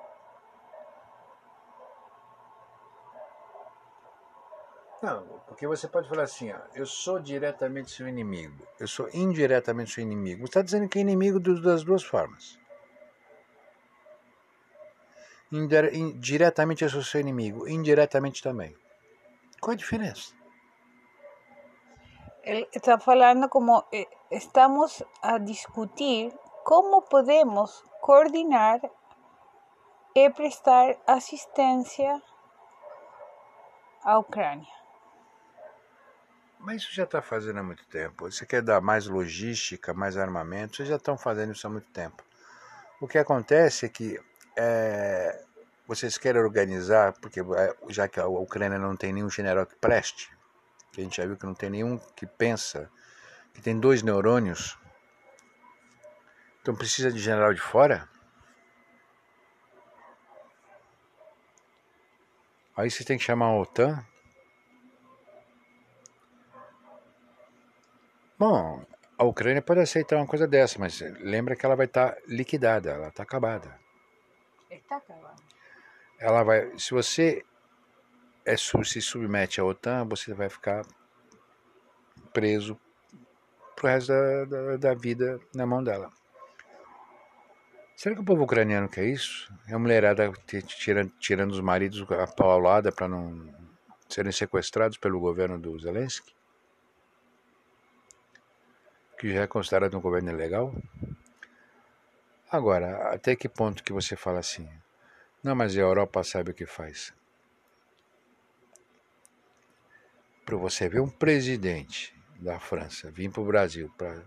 Não, porque você pode falar assim, ó, eu sou diretamente seu inimigo, eu sou indiretamente seu inimigo. Você está dizendo que é inimigo do, das duas formas. Indire, in, diretamente eu sou seu inimigo, indiretamente também. Qual a diferença? Ele está falando como eh, estamos a discutir como podemos coordinar e prestar assistência à Ucrânia. Mas isso já está fazendo há muito tempo. Você quer dar mais logística, mais armamento, vocês já estão fazendo isso há muito tempo. O que acontece é que é, vocês querem organizar, porque já que a Ucrânia não tem nenhum general que preste, que a gente já viu que não tem nenhum que pensa, que tem dois neurônios, então precisa de general de fora? Aí você tem que chamar a OTAN? Bom, a Ucrânia pode aceitar uma coisa dessa, mas lembra que ela vai estar liquidada, ela está acabada. Está acabando. Ela vai, se você é, se submete à OTAN, você vai ficar preso pro resto da, da, da vida na mão dela. Será que o povo ucraniano quer isso? É a mulherada tirando, tirando os maridos a paulada para não serem sequestrados pelo governo do Zelensky? Que já é considerado um governo ilegal? Agora, até que ponto que você fala assim? Não, mas a Europa sabe o que faz. Para você ver um presidente da França vir para o Brasil para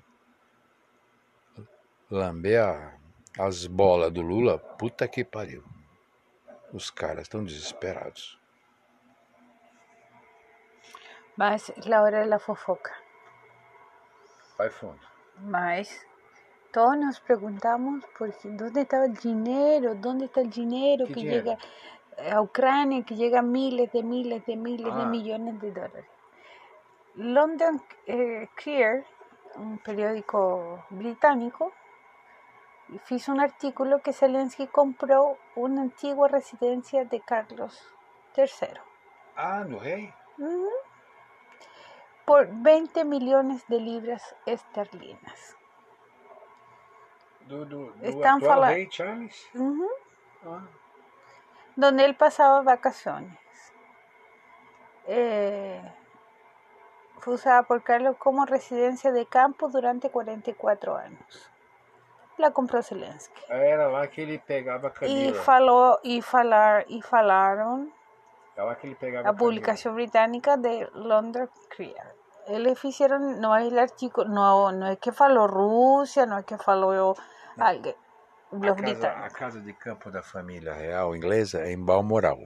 lamber a, as bolas do Lula, puta que pariu. Os caras estão desesperados. Mas é a hora da fofoca. Vai fundo. Mas todos nos perguntamos porque onde está o dinheiro, onde está o dinheiro que, que que dinheiro? chega a Ucrânia, que chega a miles de miles de miles ah. de millones de dólares. London eh, Clear, um periódico britânico, fiz um artículo que Zelensky comprou uma antiga residência de Carlos terceiro. Ah, no rei? Uhum. Por veinte millones de libras esterlinas. Do, do, do Estão atual falando... rei Charles? Uhum. Ah. Donde ele passava vacações. Eh, foi usada por Carlos como residência de campo durante quarenta e quatro anos. La comprou Zelensky. Era lá que ele pegava a Camila. E falou e falar e falaram. É lá que ele pegava a publicação britânica de London Clear. Eles fizeram, não é o artigo, não, não é que falou Rússia, não é que falou alguém. A casa, a casa de campo da família real inglesa é em Balmoral.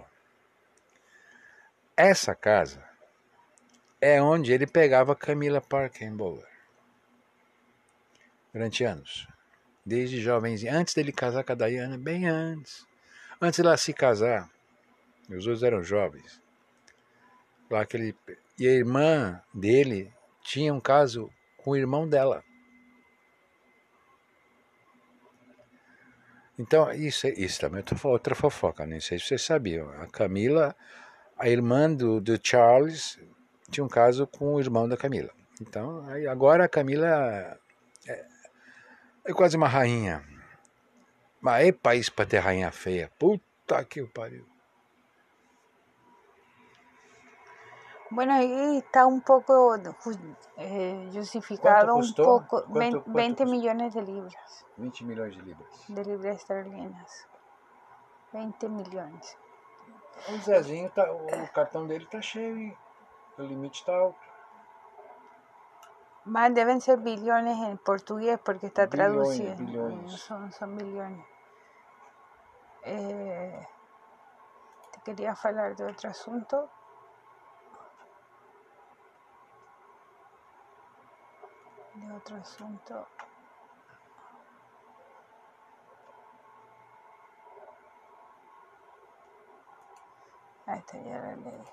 Essa casa é onde ele pegava Camila Parker Bowler durante anos. desde jovenzinho, antes dele casar com a Diana, bem antes. Antes dela se casar, os dois eram jovens. Lá que ele, e a irmã dele tinha um caso com o irmão dela. Então, isso, isso também é outra fofoca, não sei se vocês sabiam. A Camila, a irmã do, do Charles, tinha um caso com o irmão da Camila. Então, aí agora a Camila é, é quase uma rainha. Mas é país para ter rainha feia. Puta que pariu. Bueno, ahí está un poco eh, justificado, un poco, ¿Cuánto, veinte millones de libras. vinte milhões de libras. De libras esterlinas. vinte milhões. O Zezinho, tá, o cartão dele tá cheio, hein? O limite tá alto. Mas deben ser billones en portugués porque está bilhões, traducido. Bilhões. Son, son billones. Eh, te quería hablar de otro asunto. De otro asunto. Ah, esta ya la leí.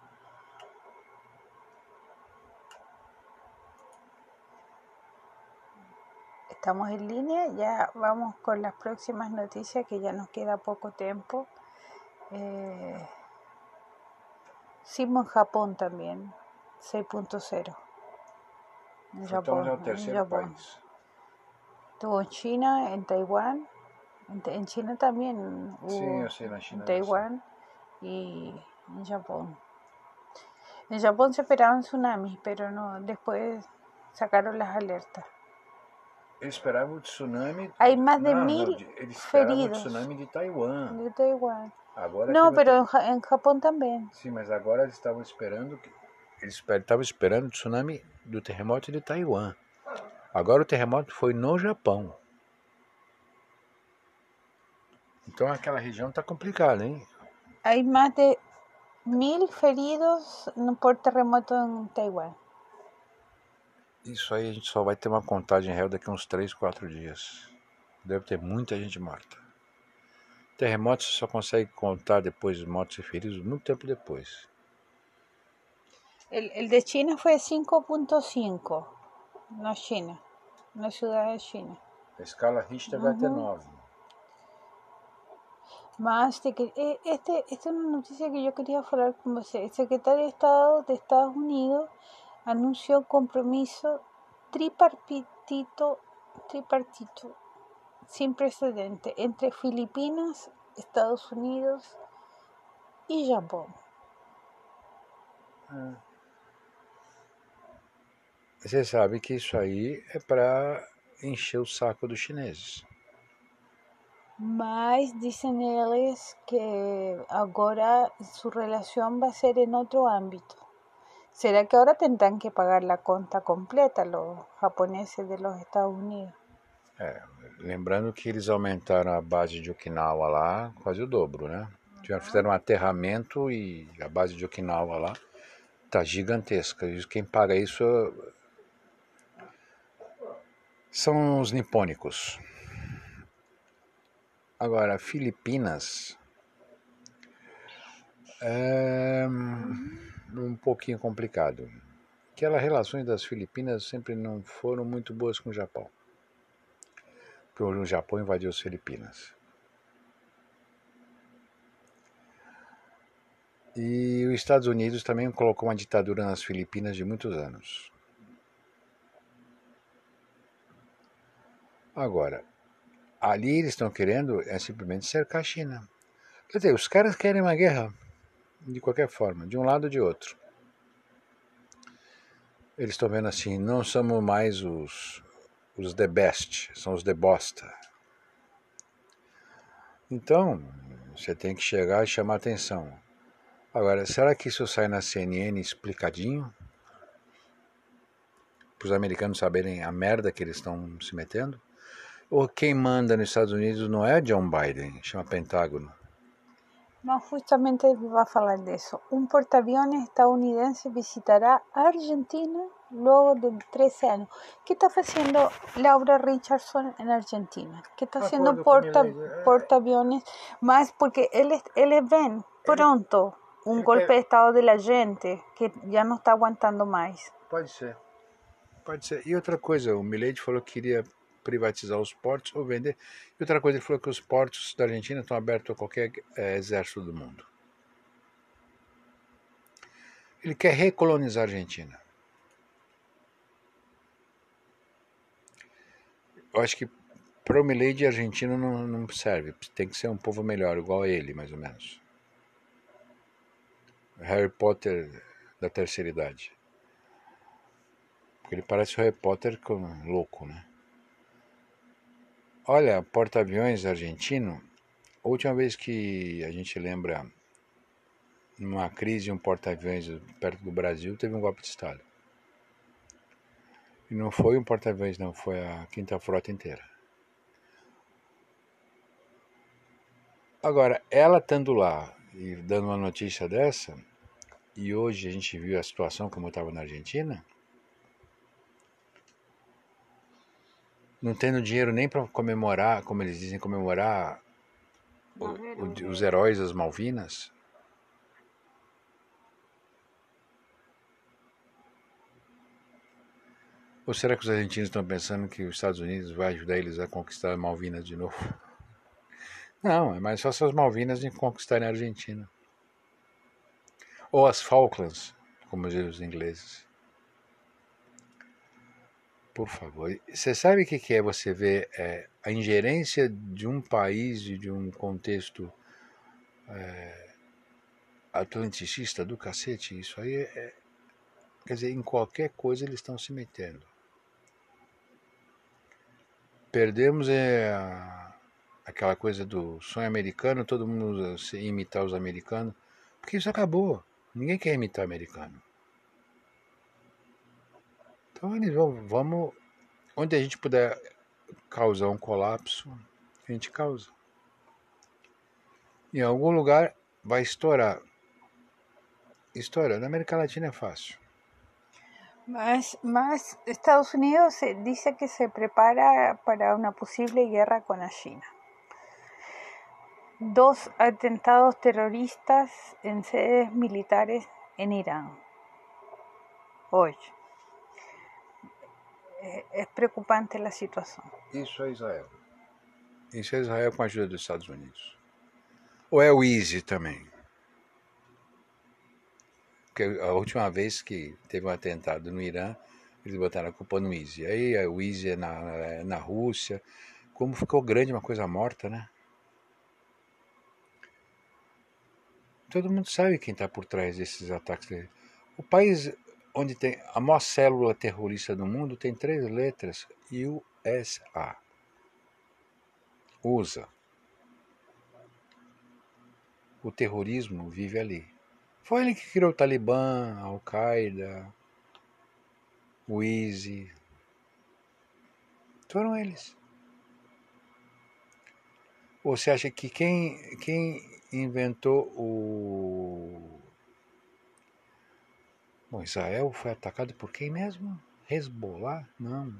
Estamos en línea, ya vamos con las próximas noticias que ya nos queda poco tiempo. Eh, sismo en Japón también, seis punto cero. En Japón, Então, é o terceiro en Japón. país. Estuvo en China, en Taiwán, en, en China también hubo, sí, yo sé, en China, en Taiwán y en Japón. En Japón se esperaban tsunamis, pero no, después sacaron las alertas. Eles esperavam o tsunami. Hay más de não, mil não, eles esperavam feridos. o tsunami de Taiwan. De Taiwán. Agora no, que pero ter... en, ja en Japón también. Sim, mas agora eles estavam esperando. Que... Eles estavam esperando o tsunami do terremoto de Taiwan. Agora o terremoto foi no Japão. Então aquela região está complicada, hein? Hay más de mil feridos por terremoto em Taiwan. Isso aí a gente só vai ter uma contagem real daqui a uns três, quatro dias. Deve ter muita gente morta. Terremotos você só consegue contar depois de mortos e feridos muito tempo depois. El, el de China foi cinco ponto cinco na China, na ciudad de China. A escala Richter vai ter nove. Mas te, este, esta es una noticia que yo quería hablar con usted. El secretario de Estado de Estados Unidos anunció un compromiso tripartito, tripartito sin precedente entre Filipinas, Estados Unidos y Japón. Ah. Você sabe que isso aí é para encher o saco dos chineses. Mas dicen eles que agora su relación va a ser en otro ámbito. ¿Será que ahora tendrán que pagar la conta completa los japoneses de los Estados Unidos? É, lembrando que eles aumentaram a base de Okinawa lá quase o dobro, né? Já fizeram um aterramento e a base de Okinawa lá tá gigantesca. E quem paga isso são os nipônicos. Agora, Filipinas é um pouquinho complicado. Aquelas relações das Filipinas sempre não foram muito boas com o Japão. Porque o Japão invadiu as Filipinas. E os Estados Unidos também colocou uma ditadura nas Filipinas de muitos anos. Agora, ali eles estão querendo é simplesmente cercar a China. Quer dizer, os caras querem uma guerra, de qualquer forma, de um lado ou de outro. Eles estão vendo assim, não somos mais os, os the best, são os the bosta. Então, você tem que chegar e chamar atenção. Agora, será que isso sai na C N N explicadinho? Para os americanos saberem a merda que eles estão se metendo? Ou quem manda nos Estados Unidos não é John Biden, chama Pentágono. No, justamente iba a falar de eso. Un portaaviones estadounidense visitará Argentina luego de trece años. ¿Qué está haciendo Laura Richardson en Argentina? ¿Qué está haciendo Acordo com porta, Milei. É, portaaviones? Más porque él, él ven pronto un ele golpe quer- de estado de la gente que ya no está aguantando más. Pode ser. Pode ser. E outra coisa, o Milei falou que queria privatizar os portos ou vender. E outra coisa, ele falou que os portos da Argentina estão abertos a qualquer é, exército do mundo. Ele quer recolonizar a Argentina. Eu acho que para o Milei de argentino não, não serve. Tem que ser um povo melhor, igual a ele, mais ou menos. Harry Potter da terceira idade. Porque ele parece o Harry Potter com louco, né? Olha, porta-aviões argentino, a última vez que a gente lembra numa crise um porta-aviões perto do Brasil, teve um golpe de Estado. E não foi um porta-aviões, não, foi a quinta frota inteira. Agora, ela estando lá e dando uma notícia dessa, e hoje a gente viu a situação como estava na Argentina, não tendo dinheiro nem para comemorar, como eles dizem, comemorar o, o, os heróis das Malvinas. Ou será que os argentinos estão pensando que os Estados Unidos vai ajudar eles a conquistar Malvinas de novo? Não, é mais só as Malvinas de conquistarem a Argentina. Ou as Falklands, como dizem os ingleses. Por favor. Você sabe o que é você ver é, a ingerência de um país e de um contexto é, atlanticista do cacete? Isso aí é... Quer dizer, em qualquer coisa eles estão se metendo. Perdemos é, a, aquela coisa do sonho americano, todo mundo se imitar os americanos, porque isso acabou. Ninguém quer imitar americano. Então eles vão, vamos, onde a gente puder causar um colapso, a gente causa. Em algum lugar vai estourar. Estoura, na América Latina é fácil. Mas, mas Estados Unidos dice que se prepara para una posible guerra con la China. Dos atentados terroristas en sedes militares en Irán. Hoy. É preocupante a situação. Isso é Israel. Isso é Israel com a ajuda dos Estados Unidos. Ou é o Easy também? Porque a última vez que teve um atentado no Irã, eles botaram a culpa no Easy. Aí o Easy é na, na Rússia. Como ficou grande uma coisa morta, né? Todo mundo sabe quem está por trás desses ataques. O país onde tem a maior célula terrorista do mundo tem três letras: U S A. U S A. O terrorismo vive ali. Foi ele que criou o Talibã, a Al-Qaeda, o ISIS. Foram eles. Ou você acha que quem, quem inventou o... Bom, Israel foi atacado por quem mesmo? Hezbollah? Não.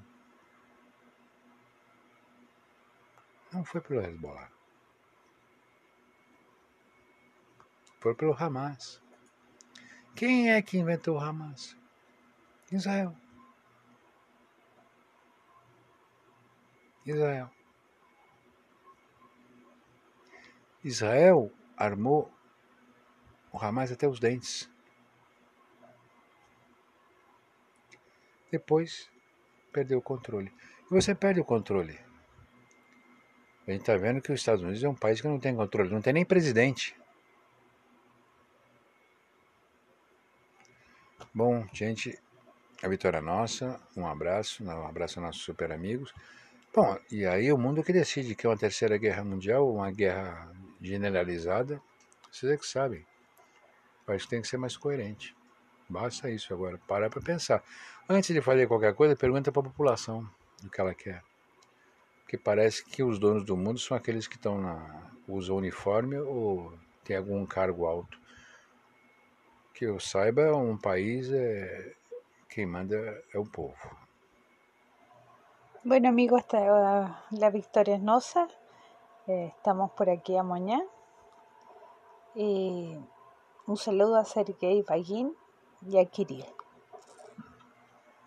Não foi pelo Hezbollah. Foi pelo Hamas. Quem é que inventou o Hamas? Israel. Israel. Israel armou o Hamas até os dentes. Depois perdeu o controle. E você perde o controle. A gente está vendo que os Estados Unidos é um país que não tem controle, não tem nem presidente. Bom, gente, a vitória é nossa, um abraço, um abraço aos nossos super amigos. Bom, e aí o mundo que decide que é uma terceira guerra mundial ou uma guerra generalizada, vocês é que sabem. Eu acho que tem que ser mais coerente. Basta isso agora, para para pensar. Antes de fazer qualquer coisa, pergunta para a população o que ela quer. Porque parece que os donos do mundo são aqueles que estão na, usam uniforme ou tem algum cargo alto. Que eu saiba, um país é quem manda é o povo. Bueno, amigo, esta la victoria es nuestra. Eh, estamos por aquí amanhã. Y un saludo a Sergei Vagin y a Kirill.